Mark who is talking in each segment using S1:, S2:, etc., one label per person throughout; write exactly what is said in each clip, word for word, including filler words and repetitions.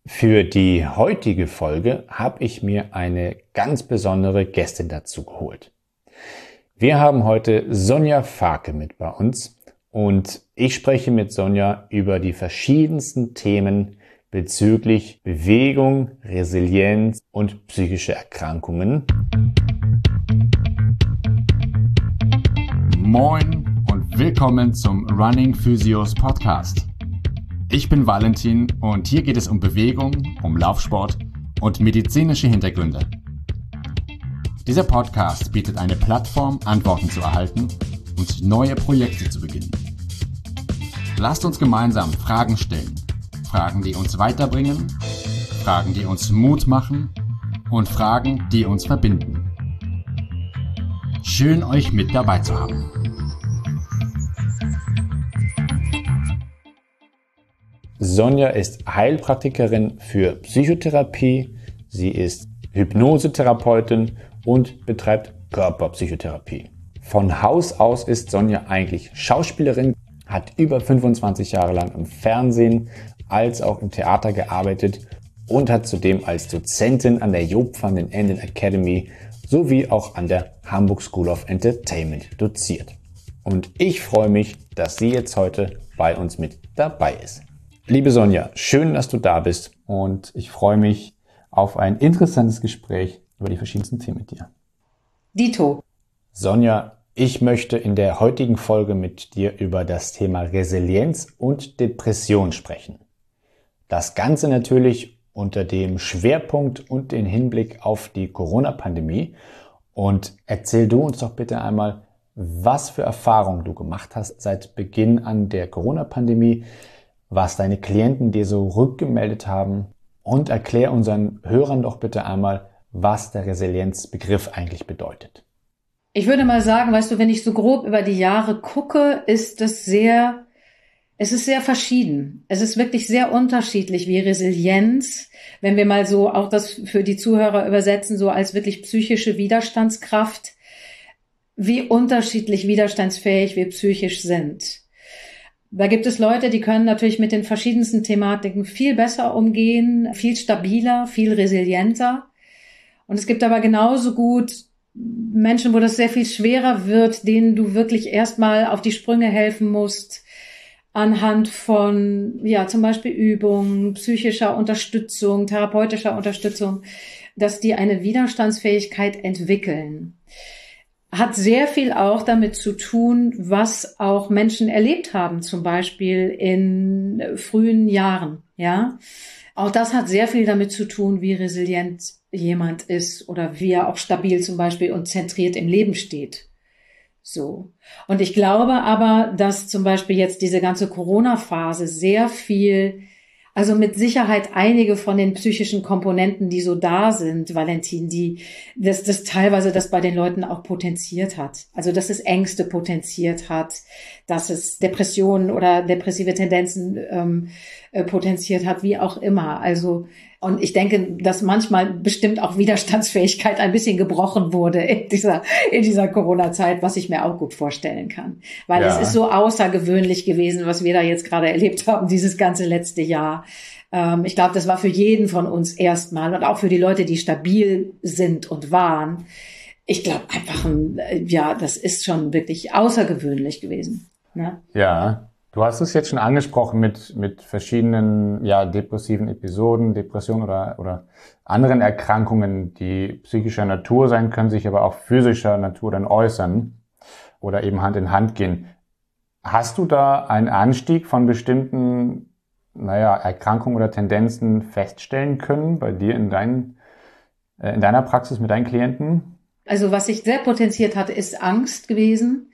S1: Für die heutige Folge habe ich mir eine ganz besondere Gästin dazu geholt. Wir haben heute Sonja Farke mit bei uns und ich spreche mit Sonja über die verschiedensten Themen bezüglich Bewegung, Resilienz und psychische Erkrankungen.
S2: Moin und willkommen zum Running Physios Podcast. Ich bin Valentin und hier geht es um Bewegung, um Laufsport und medizinische Hintergründe. Dieser Podcast bietet eine Plattform, Antworten zu erhalten und neue Projekte zu beginnen. Lasst uns gemeinsam Fragen stellen. Fragen, die uns weiterbringen, Fragen, die uns Mut machen und Fragen, die uns verbinden. Schön, euch mit dabei zu haben.
S1: Sonja ist Heilpraktikerin für Psychotherapie, sie ist Hypnosetherapeutin und betreibt Körperpsychotherapie. Von Haus aus ist Sonja eigentlich Schauspielerin, hat über fünfundzwanzig Jahre lang im Fernsehen als auch im Theater gearbeitet und hat zudem als Dozentin an der Joop van den Enden Academy sowie auch an der Hamburg School of Entertainment doziert. Und ich freue mich, dass sie jetzt heute bei uns mit dabei ist. Liebe Sonja, schön, dass du da bist und ich freue mich auf ein interessantes Gespräch über die verschiedensten Themen mit dir.
S3: Dito.
S1: Sonja, ich möchte in der heutigen Folge mit dir über das Thema Resilienz und Depression sprechen. Das Ganze natürlich unter dem Schwerpunkt und den Hinblick auf die Corona-Pandemie. Und erzähl du uns doch bitte einmal, was für Erfahrungen du gemacht hast seit Beginn an der Corona-Pandemie, was deine Klienten dir so rückgemeldet haben und erklär unseren Hörern doch bitte einmal, was der Resilienzbegriff eigentlich bedeutet.
S3: Ich würde mal sagen, weißt du, wenn ich so grob über die Jahre gucke, ist es sehr, es ist sehr verschieden. Es ist wirklich sehr unterschiedlich, wie Resilienz, wenn wir mal so auch das für die Zuhörer übersetzen, so als wirklich psychische Widerstandskraft, wie unterschiedlich widerstandsfähig wir psychisch sind. Da gibt es Leute, die können natürlich mit den verschiedensten Thematiken viel besser umgehen, viel stabiler, viel resilienter. Und es gibt aber genauso gut Menschen, wo das sehr viel schwerer wird, denen du wirklich erstmal auf die Sprünge helfen musst, anhand von, ja, zum Beispiel Übungen, psychischer Unterstützung, therapeutischer Unterstützung, dass die eine Widerstandsfähigkeit entwickeln. Hat sehr viel auch damit zu tun, was auch Menschen erlebt haben, zum Beispiel in frühen Jahren, ja. Auch das hat sehr viel damit zu tun, wie resilient jemand ist oder wie er auch stabil zum Beispiel und zentriert im Leben steht. So. Und ich glaube aber, dass zum Beispiel jetzt diese ganze Corona-Phase sehr viel, also mit Sicherheit einige von den psychischen Komponenten, die so da sind, Valentin, die das, das teilweise das bei den Leuten auch potenziert hat. Also dass es Ängste potenziert hat, dass es Depressionen oder depressive Tendenzen ähm, äh, potenziert hat, wie auch immer. Also und ich denke, dass manchmal bestimmt auch Widerstandsfähigkeit ein bisschen gebrochen wurde in dieser in dieser Corona-Zeit, was ich mir auch gut vorstellen kann. Weil ja. Es ist so außergewöhnlich gewesen, was wir da jetzt gerade erlebt haben, dieses ganze letzte Jahr. Ähm, ich glaube, das war für jeden von uns erstmal und auch für die Leute, die stabil sind und waren. Ich glaube einfach, ein, ja, das ist schon wirklich außergewöhnlich gewesen. Ne?
S1: Ja. Du hast es jetzt schon angesprochen mit mit verschiedenen ja depressiven Episoden, Depressionen oder oder anderen Erkrankungen, die psychischer Natur sein können, sich aber auch physischer Natur dann äußern oder eben Hand in Hand gehen. Hast du da einen Anstieg von bestimmten naja Erkrankungen oder Tendenzen feststellen können bei dir in deinen äh, in deiner Praxis mit deinen Klienten?
S3: Also was sich sehr potenziert hatte, ist Angst gewesen,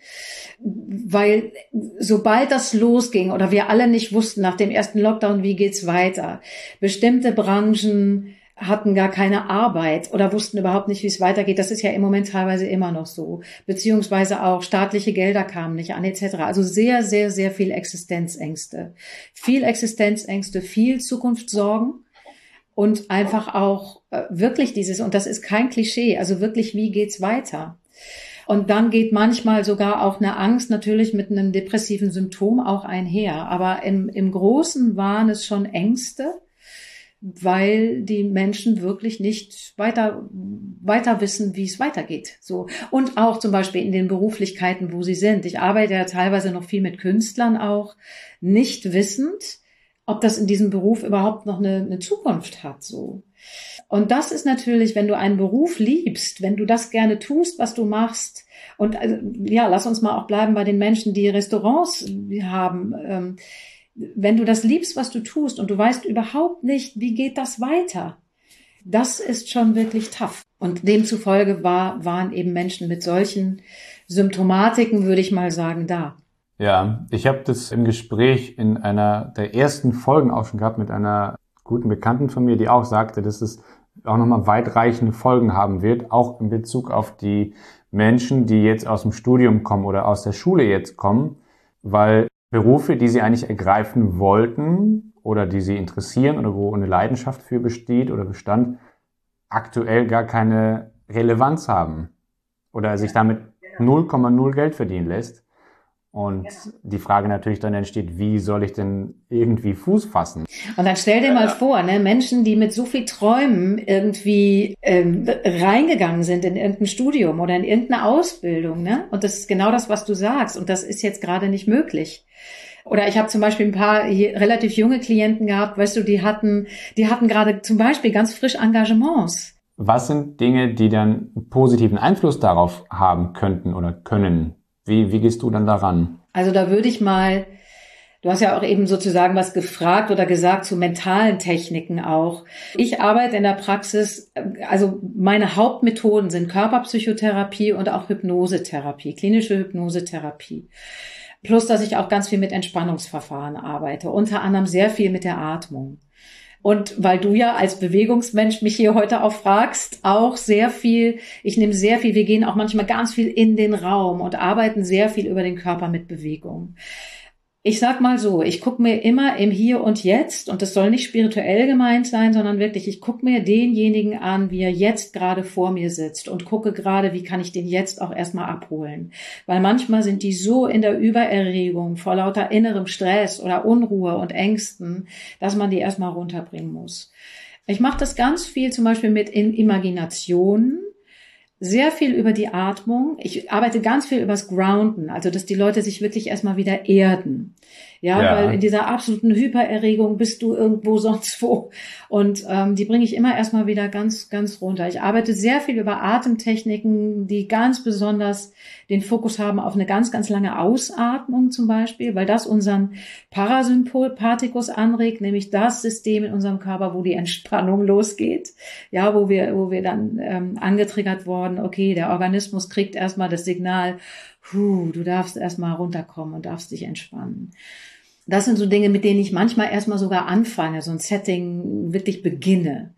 S3: weil sobald das losging oder wir alle nicht wussten nach dem ersten Lockdown, wie geht's weiter, bestimmte Branchen hatten gar keine Arbeit oder wussten überhaupt nicht, wie es weitergeht. Das ist ja im Moment teilweise immer noch so. Beziehungsweise auch staatliche Gelder kamen nicht an et cetera. Also sehr, sehr, sehr viel Existenzängste. Viel Existenzängste, viel Zukunftssorgen. Und einfach auch äh, wirklich dieses, und das ist kein Klischee, also wirklich, wie geht's weiter? Und dann geht manchmal sogar auch eine Angst natürlich mit einem depressiven Symptom auch einher. Aber im, im Großen waren es schon Ängste, weil die Menschen wirklich nicht weiter, weiter wissen, wie es weitergeht. So. Und auch zum Beispiel in den Beruflichkeiten, wo sie sind. Ich arbeite ja teilweise noch viel mit Künstlern auch, nicht wissend, ob das in diesem Beruf überhaupt noch eine, eine Zukunft hat, so. Und das ist natürlich, wenn du einen Beruf liebst, wenn du das gerne tust, was du machst, und also, ja, lass uns mal auch bleiben bei den Menschen, die Restaurants haben, ähm, wenn du das liebst, was du tust und du weißt überhaupt nicht, wie geht das weiter, das ist schon wirklich tough. Und demzufolge war, waren eben Menschen mit solchen Symptomatiken, würde ich mal sagen, da.
S1: Ja, ich habe das im Gespräch in einer der ersten Folgen auch schon gehabt mit einer guten Bekannten von mir, die auch sagte, dass es auch nochmal weitreichende Folgen haben wird, auch in Bezug auf die Menschen, die jetzt aus dem Studium kommen oder aus der Schule jetzt kommen, weil Berufe, die sie eigentlich ergreifen wollten oder die sie interessieren oder wo eine Leidenschaft für besteht oder bestand, aktuell gar keine Relevanz haben oder sich damit null Komma null Geld verdienen lässt. Und die Frage natürlich dann entsteht, wie soll ich denn irgendwie Fuß fassen?
S3: Und dann stell dir mal vor, ne, Menschen, die mit so viel Träumen irgendwie ähm, reingegangen sind in irgendein Studium oder in irgendeine Ausbildung, ne? Und das ist genau das, was du sagst. Und das ist jetzt gerade nicht möglich. Oder ich habe zum Beispiel ein paar relativ junge Klienten gehabt, weißt du, die hatten, die hatten gerade zum Beispiel ganz frisch Engagements.
S1: Was sind Dinge, die dann einen positiven Einfluss darauf haben könnten oder können? Wie, wie gehst du dann daran?
S3: Also da würde ich mal, du hast ja auch eben sozusagen was gefragt oder gesagt zu mentalen Techniken auch. Ich arbeite in der Praxis, also meine Hauptmethoden sind Körperpsychotherapie und auch Hypnosetherapie, klinische Hypnosetherapie. Plus, dass ich auch ganz viel mit Entspannungsverfahren arbeite, unter anderem sehr viel mit der Atmung. Und weil du ja als Bewegungsmensch mich hier heute auch fragst, auch sehr viel, ich nehme sehr viel, wir gehen auch manchmal ganz viel in den Raum und arbeiten sehr viel über den Körper mit Bewegung. Ich sag mal so, ich gucke mir immer im Hier und Jetzt, und das soll nicht spirituell gemeint sein, sondern wirklich, ich gucke mir denjenigen an, wie er jetzt gerade vor mir sitzt und gucke gerade, wie kann ich den jetzt auch erstmal abholen. Weil manchmal sind die so in der Übererregung vor lauter innerem Stress oder Unruhe und Ängsten, dass man die erstmal runterbringen muss. Ich mache das ganz viel zum Beispiel mit Imaginationen. Sehr viel über die Atmung. Ich arbeite ganz viel übers Grounden, also dass die Leute sich wirklich erstmal wieder erden. Ja, ja. Weil in dieser absoluten Hypererregung bist du irgendwo sonst wo. Und ähm, die bringe ich immer erstmal wieder ganz, ganz runter. Ich arbeite sehr viel über Atemtechniken, die ganz besonders den Fokus haben auf eine ganz, ganz lange Ausatmung zum Beispiel, weil das unseren Parasympathikus anregt, nämlich das System in unserem Körper, wo die Entspannung losgeht. Ja, wo wir, wo wir dann ähm, angetriggert worden, okay, der Organismus kriegt erstmal das Signal, Puh, du darfst erstmal runterkommen und darfst dich entspannen. Das sind so Dinge, mit denen ich manchmal erstmal sogar anfange, so ein Setting wirklich beginne.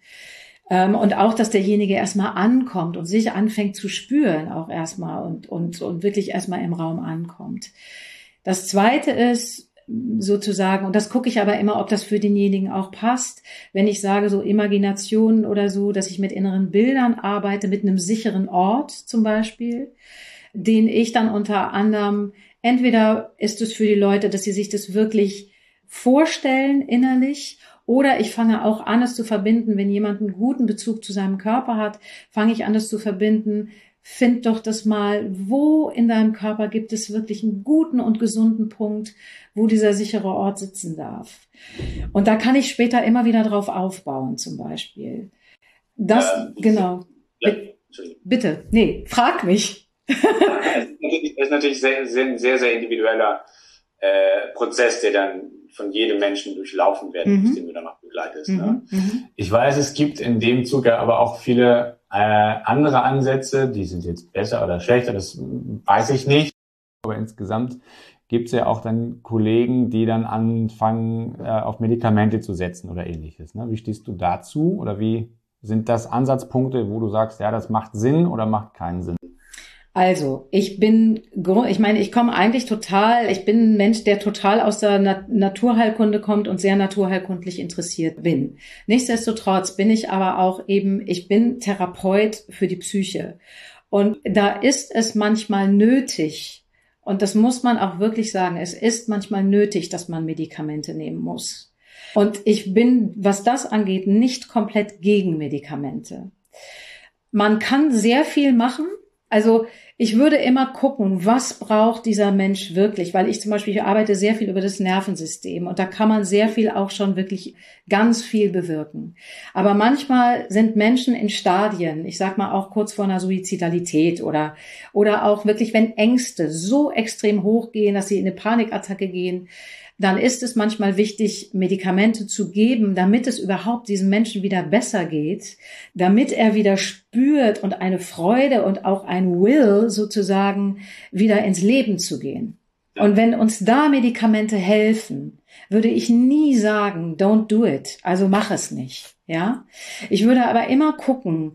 S3: Und auch, dass derjenige erstmal ankommt und sich anfängt zu spüren, auch erstmal und, und, und wirklich erstmal im Raum ankommt. Das Zweite ist sozusagen, und das gucke ich aber immer, ob das für denjenigen auch passt, wenn ich sage so Imaginationen oder so, dass ich mit inneren Bildern arbeite, mit einem sicheren Ort zum Beispiel, den ich dann unter anderem, entweder ist es für die Leute, dass sie sich das wirklich vorstellen innerlich, oder ich fange auch an, es zu verbinden, wenn jemand einen guten Bezug zu seinem Körper hat, fange ich an, es zu verbinden. Find doch das mal, wo in deinem Körper gibt es wirklich einen guten und gesunden Punkt, wo dieser sichere Ort sitzen darf. Und da kann ich später immer wieder drauf aufbauen, zum Beispiel. Das, ja, genau. Ja, bitte, nee, frag mich.
S4: Es ist natürlich sehr, sehr, sehr, sehr individueller äh, Prozess, der dann von jedem Menschen durchlaufen werden muss, mhm. den du dann auch begleitest. Mhm. Ne?
S1: Ich weiß, es gibt in dem Zuge aber auch viele äh, andere Ansätze, die sind jetzt besser oder schlechter, das weiß ich nicht. Aber insgesamt gibt es ja auch dann Kollegen, die dann anfangen, äh, auf Medikamente zu setzen oder ähnliches. Ne? Wie stehst du dazu oder wie sind das Ansatzpunkte, wo du sagst, ja, das macht Sinn oder macht keinen Sinn?
S3: Also, ich bin, ich meine, ich komme eigentlich total, ich bin ein Mensch, der total aus der Na- Naturheilkunde kommt und sehr naturheilkundlich interessiert bin. Nichtsdestotrotz bin ich aber auch eben, ich bin Therapeut für die Psyche. Und da ist es manchmal nötig, und das muss man auch wirklich sagen, es ist manchmal nötig, dass man Medikamente nehmen muss. Und ich bin, was das angeht, nicht komplett gegen Medikamente. Man kann sehr viel machen. Also ich würde immer gucken, was braucht dieser Mensch wirklich, weil ich zum Beispiel ich arbeite sehr viel über das Nervensystem und da kann man sehr viel auch schon wirklich ganz viel bewirken. Aber manchmal sind Menschen in Stadien, ich sag mal auch kurz vor einer Suizidalität oder oder auch wirklich, wenn Ängste so extrem hochgehen, dass sie in eine Panikattacke gehen, dann ist es manchmal wichtig, Medikamente zu geben, damit es überhaupt diesem Menschen wieder besser geht, damit er wieder spürt und eine Freude und auch ein Will sozusagen wieder ins Leben zu gehen. Und wenn uns da Medikamente helfen, würde ich nie sagen, don't do it, also mach es nicht, ja? Ich würde aber immer gucken,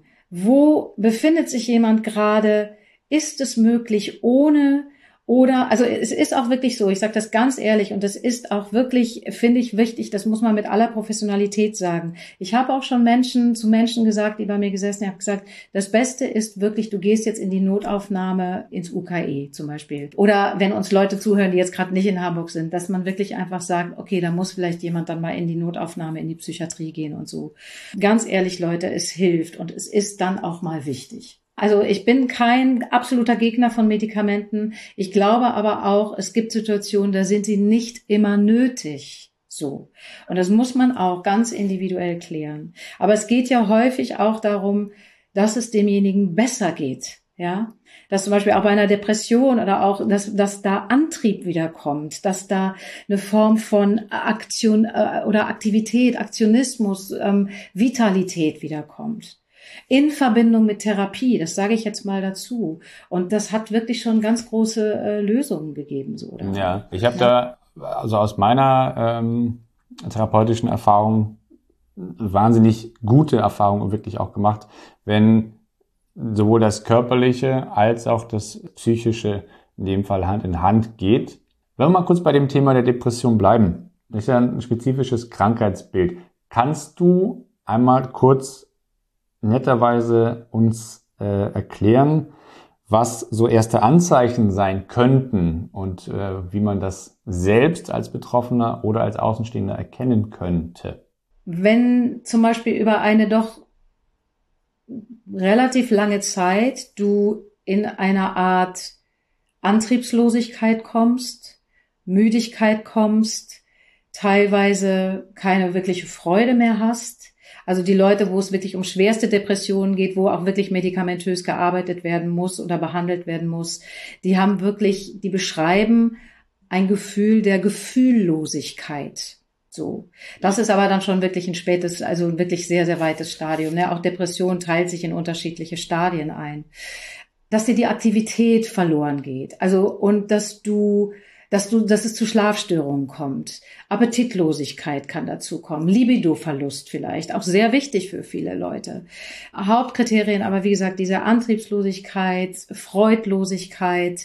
S3: wo befindet sich jemand gerade, ist es möglich ohne Oder, also es ist auch wirklich so, ich sage das ganz ehrlich und das ist auch wirklich, finde ich, wichtig, das muss man mit aller Professionalität sagen. Ich habe auch schon Menschen zu Menschen gesagt, die bei mir gesessen haben, gesagt, das Beste ist wirklich, du gehst jetzt in die Notaufnahme ins U K E zum Beispiel. Oder wenn uns Leute zuhören, die jetzt gerade nicht in Hamburg sind, dass man wirklich einfach sagt, okay, da muss vielleicht jemand dann mal in die Notaufnahme, in die Psychiatrie gehen und so. Ganz ehrlich, Leute, es hilft und es ist dann auch mal wichtig. Also ich bin kein absoluter Gegner von Medikamenten. Ich glaube aber auch, es gibt Situationen, da sind sie nicht immer nötig. So. Und das muss man auch ganz individuell klären. Aber es geht ja häufig auch darum, dass es demjenigen besser geht. Ja, dass zum Beispiel auch bei einer Depression oder auch, dass, dass da Antrieb wiederkommt, dass da eine Form von Aktion äh, oder Aktivität, Aktionismus, ähm, Vitalität wiederkommt. In Verbindung mit Therapie, das sage ich jetzt mal dazu. Und das hat wirklich schon ganz große äh, Lösungen gegeben. So, oder?
S1: Ja, ich habe ja. da, also aus meiner ähm, therapeutischen Erfahrung, wahnsinnig gute Erfahrungen wirklich auch gemacht, wenn sowohl das Körperliche als auch das Psychische in dem Fall Hand in Hand geht. Wenn wir mal kurz bei dem Thema der Depression bleiben, das ist ja ein spezifisches Krankheitsbild. Kannst du einmal kurz netterweise uns äh, erklären, was so erste Anzeichen sein könnten und äh, wie man das selbst als Betroffener oder als Außenstehender erkennen könnte?
S3: Wenn zum Beispiel über eine doch relativ lange Zeit du in einer Art Antriebslosigkeit kommst, Müdigkeit kommst, teilweise keine wirkliche Freude mehr hast, also die Leute, wo es wirklich um schwerste Depressionen geht, wo auch wirklich medikamentös gearbeitet werden muss oder behandelt werden muss, die haben wirklich, die beschreiben ein Gefühl der Gefühllosigkeit. So. Das ist aber dann schon wirklich ein spätes, also ein wirklich sehr, sehr weites Stadium. Ne? Auch Depression teilt sich in unterschiedliche Stadien ein. Dass dir die Aktivität verloren geht. Also, und dass du dass du, dass es zu Schlafstörungen kommt. Appetitlosigkeit kann dazu kommen. Libidoverlust vielleicht. Auch sehr wichtig für viele Leute. Hauptkriterien aber, wie gesagt, diese Antriebslosigkeit, Freudlosigkeit,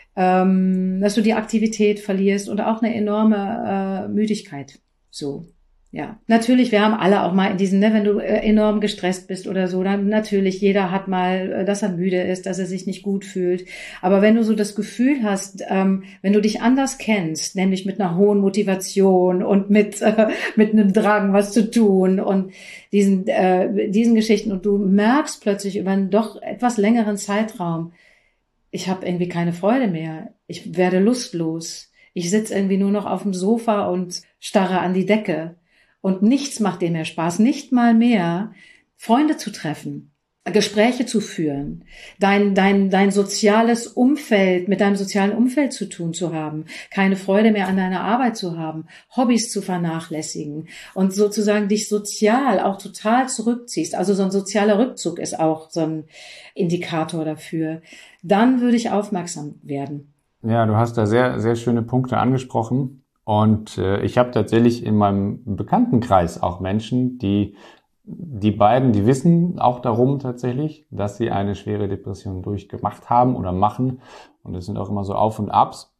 S3: ähm, dass du die Aktivität verlierst und auch eine enorme äh, Müdigkeit. So. Ja, natürlich, wir haben alle auch mal in diesen, ne, wenn du äh, enorm gestresst bist oder so, dann natürlich, jeder hat mal, äh, dass er müde ist, dass er sich nicht gut fühlt. Aber wenn du so das Gefühl hast, ähm, wenn du dich anders kennst, nämlich mit einer hohen Motivation und mit äh, mit einem Drang, was zu tun und diesen äh, diesen Geschichten und du merkst plötzlich über einen doch etwas längeren Zeitraum, ich habe irgendwie keine Freude mehr, ich werde lustlos, ich sitze irgendwie nur noch auf dem Sofa und starre an die Decke. Und nichts macht dir mehr Spaß, nicht mal mehr, Freunde zu treffen, Gespräche zu führen, dein, dein, dein soziales Umfeld, mit deinem sozialen Umfeld zu tun zu haben, keine Freude mehr an deiner Arbeit zu haben, Hobbys zu vernachlässigen und sozusagen dich sozial auch total zurückziehst. Also so ein sozialer Rückzug ist auch so ein Indikator dafür. Dann würde ich aufmerksam werden.
S1: Ja, du hast da sehr, sehr schöne Punkte angesprochen. Und äh, ich habe tatsächlich in meinem Bekanntenkreis auch Menschen, die die beiden, die wissen auch darum tatsächlich, dass sie eine schwere Depression durchgemacht haben oder machen. Und es sind auch immer so Auf und Abs.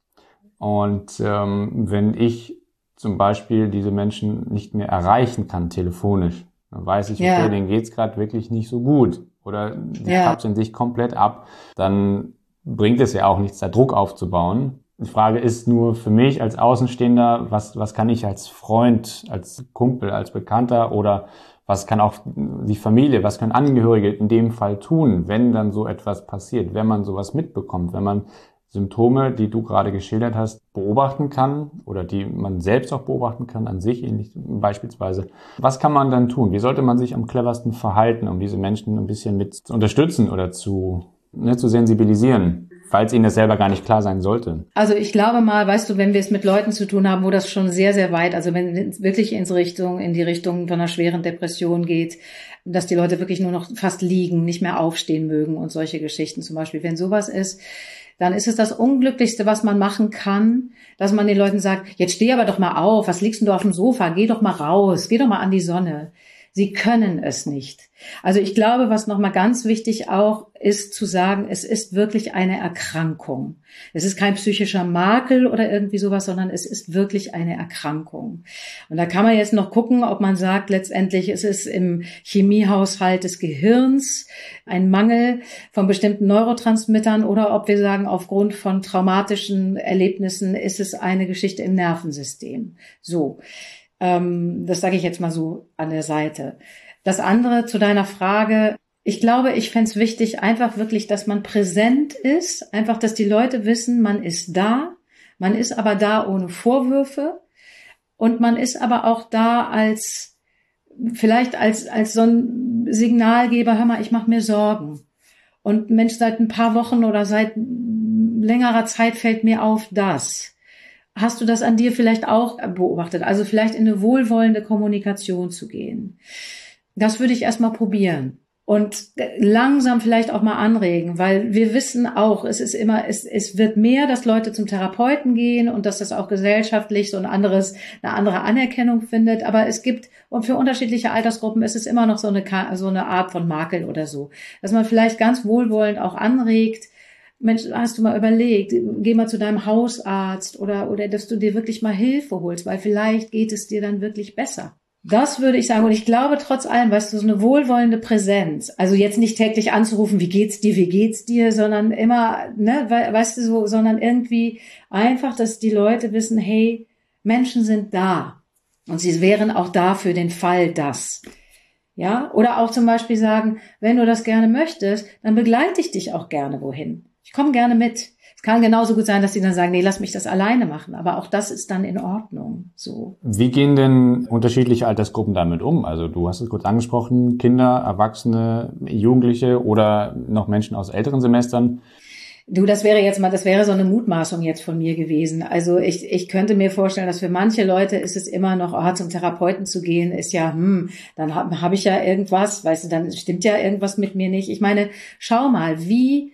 S1: Und ähm, wenn ich zum Beispiel diese Menschen nicht mehr erreichen kann telefonisch, dann weiß ich, okay, ja. denen geht's gerade wirklich nicht so gut. Oder die ja. kapseln sich komplett ab. Dann bringt es ja auch nichts, da Druck aufzubauen. Die Frage ist nur für mich als Außenstehender, was, was kann ich als Freund, als Kumpel, als Bekannter oder was kann auch die Familie, was können Angehörige in dem Fall tun, wenn dann so etwas passiert, wenn man sowas mitbekommt, wenn man Symptome, die du gerade geschildert hast, beobachten kann oder die man selbst auch beobachten kann an sich, ähnlich beispielsweise. Was kann man dann tun? Wie sollte man sich am cleversten verhalten, um diese Menschen ein bisschen mit zu unterstützen oder zu, ne, zu sensibilisieren? Falls Ihnen das selber gar nicht klar sein sollte.
S3: Also ich glaube mal, weißt du, wenn wir es mit Leuten zu tun haben, wo das schon sehr, sehr weit, also wenn es wirklich ins Richtung, in die Richtung von einer schweren Depression geht, dass die Leute wirklich nur noch fast liegen, nicht mehr aufstehen mögen und solche Geschichten zum Beispiel, wenn sowas ist, dann ist es das Unglücklichste, was man machen kann, dass man den Leuten sagt, jetzt steh aber doch mal auf, was liegst denn du auf dem Sofa, geh doch mal raus, geh doch mal an die Sonne. Sie können es nicht. Also ich glaube, was nochmal ganz wichtig auch ist, zu sagen, es ist wirklich eine Erkrankung. Es ist kein psychischer Makel oder irgendwie sowas, sondern es ist wirklich eine Erkrankung. Und da kann man jetzt noch gucken, ob man sagt, letztendlich es ist im Chemiehaushalt des Gehirns ein Mangel von bestimmten Neurotransmittern oder ob wir sagen, aufgrund von traumatischen Erlebnissen ist es eine Geschichte im Nervensystem. So. Das sage ich jetzt mal so an der Seite. Das andere zu deiner Frage, ich glaube, ich fände es wichtig, einfach wirklich, dass man präsent ist, einfach, dass die Leute wissen, man ist da, man ist aber da ohne Vorwürfe und man ist aber auch da als, vielleicht als, als so ein Signalgeber, hör mal, ich mache mir Sorgen. Und Mensch, seit ein paar Wochen oder seit längerer Zeit fällt mir auf das. Hast du das an dir vielleicht auch beobachtet? Also vielleicht in eine wohlwollende Kommunikation zu gehen. Das würde ich erstmal probieren und langsam vielleicht auch mal anregen, weil wir wissen auch, es ist immer, es, es wird mehr, dass Leute zum Therapeuten gehen und dass das auch gesellschaftlich so ein anderes, eine andere Anerkennung findet. Aber es gibt, und für unterschiedliche Altersgruppen ist es immer noch so eine, so eine Art von Makel oder so, dass man vielleicht ganz wohlwollend auch anregt, Mensch, hast du mal überlegt, geh mal zu deinem Hausarzt oder, oder dass du dir wirklich mal Hilfe holst, weil vielleicht geht es dir dann wirklich besser. Das würde ich sagen. Und ich glaube trotz allem, weißt du, so eine wohlwollende Präsenz. Also jetzt nicht täglich anzurufen, wie geht's dir, wie geht's dir, sondern immer, ne, weißt du, so, sondern irgendwie einfach, dass die Leute wissen, hey, Menschen sind da. Und sie wären auch da für den Fall, dass. Ja, oder auch zum Beispiel sagen, wenn du das gerne möchtest, dann begleite ich dich auch gerne wohin. Ich komme gerne mit. Es kann genauso gut sein, dass sie dann sagen, nee, lass mich das alleine machen. Aber auch das ist dann in Ordnung. So.
S1: Wie gehen denn unterschiedliche Altersgruppen damit um? Also du hast es kurz angesprochen, Kinder, Erwachsene, Jugendliche oder noch Menschen aus älteren Semestern.
S3: Du, das wäre jetzt mal, das wäre so eine Mutmaßung jetzt von mir gewesen. Also ich, ich könnte mir vorstellen, dass für manche Leute ist es immer noch, oh, zum Therapeuten zu gehen, ist ja, hm, dann habe hab ich ja irgendwas, weißt du, dann stimmt ja irgendwas mit mir nicht. Ich meine, schau mal, wie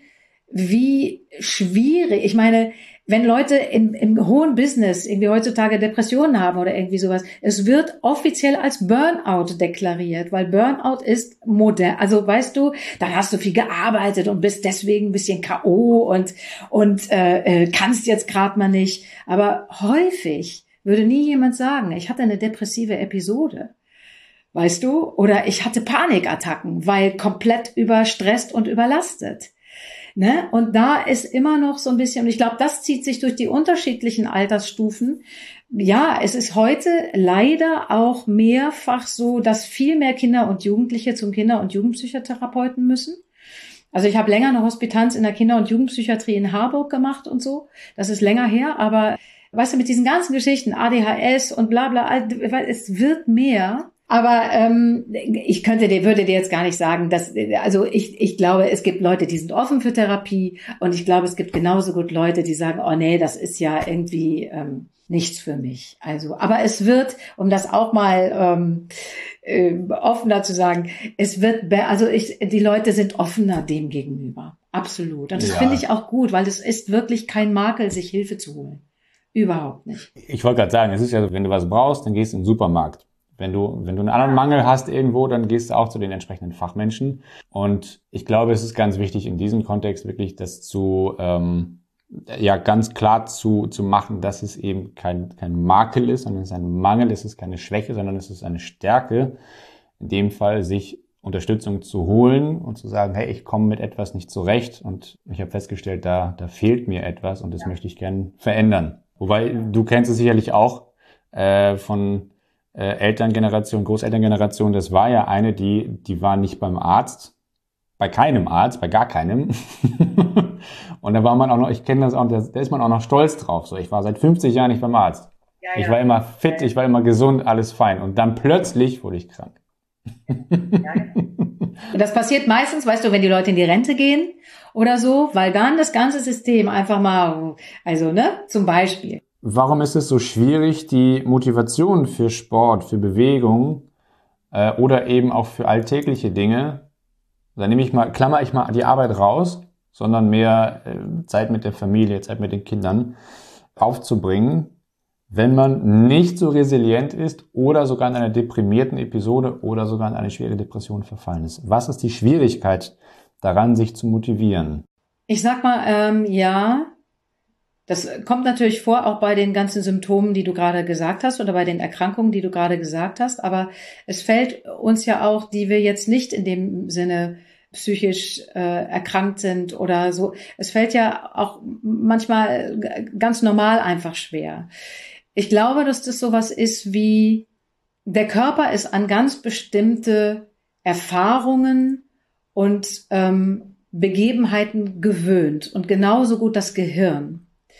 S3: wie schwierig, ich meine, wenn Leute im, im hohen Business irgendwie heutzutage Depressionen haben oder irgendwie sowas, es wird offiziell als Burnout deklariert, weil Burnout ist modern, also weißt du, da hast du viel gearbeitet und bist deswegen ein bisschen K O und und äh, kannst jetzt gerade mal nicht, aber häufig würde nie jemand sagen, ich hatte eine depressive Episode. Weißt du? Oder ich hatte Panikattacken, weil komplett überstresst und überlastet. Ne? Und da ist immer noch so ein bisschen, und ich glaube, das zieht sich durch die unterschiedlichen Altersstufen. Ja, es ist heute leider auch mehrfach so, dass viel mehr Kinder und Jugendliche zum Kinder- und Jugendpsychotherapeuten müssen. Also ich habe länger eine Hospitanz in der Kinder- und Jugendpsychiatrie in Harburg gemacht und so. Das ist länger her, aber weißt du, mit diesen ganzen Geschichten, A D H S und bla bla, es wird mehr. Aber ähm, ich könnte dir, würde dir jetzt gar nicht sagen, dass, also ich, ich glaube, es gibt Leute, die sind offen für Therapie und ich glaube, es gibt genauso gut Leute, die sagen, oh nee, das ist ja irgendwie ähm, nichts für mich. Also, aber es wird, um das auch mal ähm, äh, offener zu sagen, es wird, be- also ich, die Leute sind offener dem gegenüber, absolut. Und das
S1: Ja.
S3: finde ich auch gut, weil es ist wirklich kein Makel, sich Hilfe zu holen, überhaupt nicht.
S1: Ich wollte gerade sagen, es ist ja so, wenn du was brauchst, dann gehst du in den Supermarkt. Wenn du, wenn du einen anderen Mangel hast irgendwo, dann gehst du auch zu den entsprechenden Fachmenschen. Und ich glaube, es ist ganz wichtig in diesem Kontext wirklich das zu, ähm, ja, ganz klar zu, zu machen, dass es eben kein, kein Makel ist, sondern es ist ein Mangel, es ist keine Schwäche, sondern es ist eine Stärke. In dem Fall sich Unterstützung zu holen und zu sagen, hey, ich komme mit etwas nicht zurecht und ich habe festgestellt, da, da fehlt mir etwas und das ja. möchte ich gern verändern. Wobei, du kennst es sicherlich auch äh, von äh, Elterngeneration, Großelterngeneration, das war ja eine, die, die war nicht beim Arzt, bei keinem Arzt, bei gar keinem. Und da war man auch noch, ich kenne das auch, da, da ist man auch noch stolz drauf. So, ich war seit fünfzig Jahren nicht beim Arzt. Ja, ich ja. war immer fit, ich war immer gesund, alles fein. Und dann plötzlich wurde ich krank.
S3: Ja, und das passiert meistens, weißt du, wenn die Leute in die Rente gehen oder so, weil dann das ganze System einfach mal, also, ne, zum Beispiel.
S1: Warum ist es so schwierig, die Motivation für Sport, für Bewegung äh, oder eben auch für alltägliche Dinge, da nehme ich mal, klammer ich mal die Arbeit raus, sondern mehr äh, Zeit mit der Familie, Zeit mit den Kindern aufzubringen, wenn man nicht so resilient ist oder sogar in einer deprimierten Episode oder sogar in eine schwere Depression verfallen ist? Was ist die Schwierigkeit daran, sich zu motivieren?
S3: Ich sag mal, ähm, ja, das kommt natürlich vor, auch bei den ganzen Symptomen, die du gerade gesagt hast oder bei den Erkrankungen, die du gerade gesagt hast. Aber es fällt uns ja auch, die wir jetzt nicht in dem Sinne psychisch äh, erkrankt sind oder so. Es fällt ja auch manchmal ganz normal einfach schwer. Ich glaube, dass das sowas ist wie, der Körper ist an ganz bestimmte Erfahrungen und ähm, Begebenheiten gewöhnt und genauso gut das Gehirn.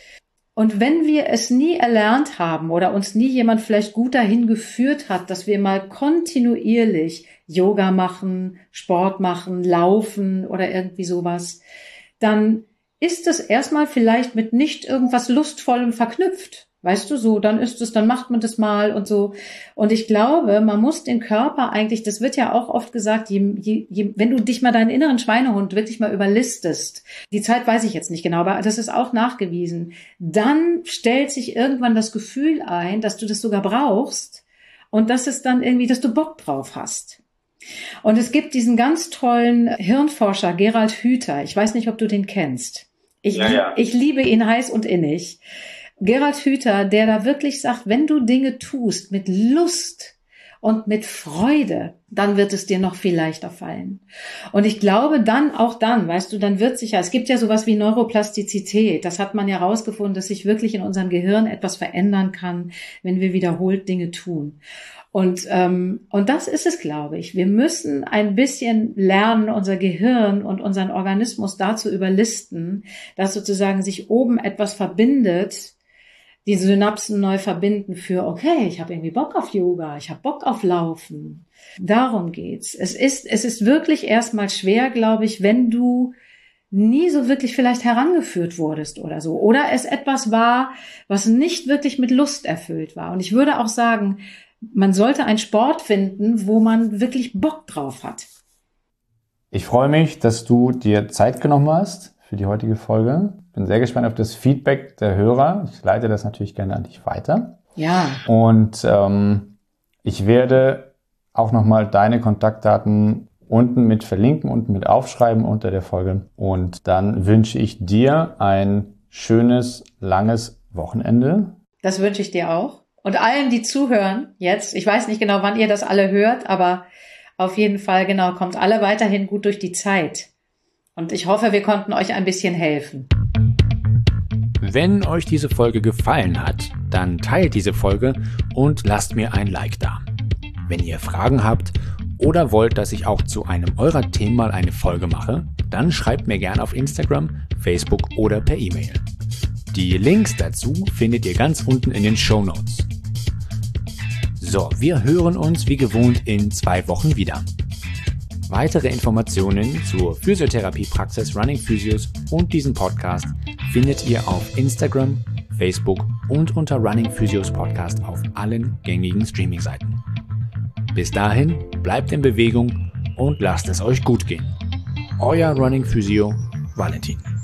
S3: Und wenn wir es nie erlernt haben oder uns nie jemand vielleicht gut dahin geführt hat, dass wir mal kontinuierlich Yoga machen, Sport machen, laufen oder irgendwie sowas, dann ist es erstmal vielleicht mit nicht irgendwas Lustvollem verknüpft. Weißt du, so, dann ist es, dann macht man das mal und so. Und ich glaube, man muss den Körper eigentlich, das wird ja auch oft gesagt, je, je, je, wenn du dich mal deinen inneren Schweinehund wirklich mal überlistest, die Zeit weiß ich jetzt nicht genau, aber das ist auch nachgewiesen, dann stellt sich irgendwann das Gefühl ein, dass du das sogar brauchst und dass es dann irgendwie, dass du Bock drauf hast. Und es gibt diesen ganz tollen Hirnforscher, Gerald Hüther, ich weiß nicht, ob du den kennst. Ich, ja, ja. ich liebe ihn heiß und innig. Gerald Hüther, der da wirklich sagt, wenn du Dinge tust mit Lust und mit Freude, dann wird es dir noch viel leichter fallen. Und ich glaube dann, auch dann, weißt du, dann wird sich ja, es gibt ja sowas wie Neuroplastizität. Das hat man ja rausgefunden, dass sich wirklich in unserem Gehirn etwas verändern kann, wenn wir wiederholt Dinge tun. Und, ähm, und das ist es, glaube ich. Wir müssen ein bisschen lernen, unser Gehirn und unseren Organismus dazu überlisten, dass sozusagen sich oben etwas verbindet, die Synapsen neu verbinden für, okay, ich habe irgendwie Bock auf Yoga, ich habe Bock auf Laufen. Darum geht's. Es ist, es ist wirklich erstmal schwer, glaube ich, wenn du nie so wirklich vielleicht herangeführt wurdest oder so. Oder es etwas war, was nicht wirklich mit Lust erfüllt war. Und ich würde auch sagen, man sollte einen Sport finden, wo man wirklich Bock drauf hat.
S1: Ich freue mich, dass du dir Zeit genommen hast für die heutige Folge. Bin sehr gespannt auf das Feedback der Hörer. Ich leite das natürlich gerne an dich weiter.
S3: Ja.
S1: Und ähm, ich werde auch nochmal deine Kontaktdaten unten mit verlinken, unten mit aufschreiben unter der Folge. Und dann wünsche ich dir ein schönes, langes Wochenende.
S3: Das wünsche ich dir auch. Und allen, die zuhören jetzt, ich weiß nicht genau, wann ihr das alle hört, aber auf jeden Fall, genau, kommt alle weiterhin gut durch die Zeit. Und ich hoffe, wir konnten euch ein bisschen helfen.
S2: Wenn euch diese Folge gefallen hat, dann teilt diese Folge und lasst mir ein Like da. Wenn ihr Fragen habt oder wollt, dass ich auch zu einem eurer Themen mal eine Folge mache, dann schreibt mir gerne auf Instagram, Facebook oder per E-Mail. Die Links dazu findet ihr ganz unten in den Shownotes. So, wir hören uns wie gewohnt in zwei Wochen wieder. Weitere Informationen zur Physiotherapiepraxis Running Physios und diesem Podcast findet ihr auf Instagram, Facebook und unter Running Physios Podcast auf allen gängigen Streaming-Seiten. Bis dahin, bleibt in Bewegung und lasst es euch gut gehen. Euer Running Physio, Valentin.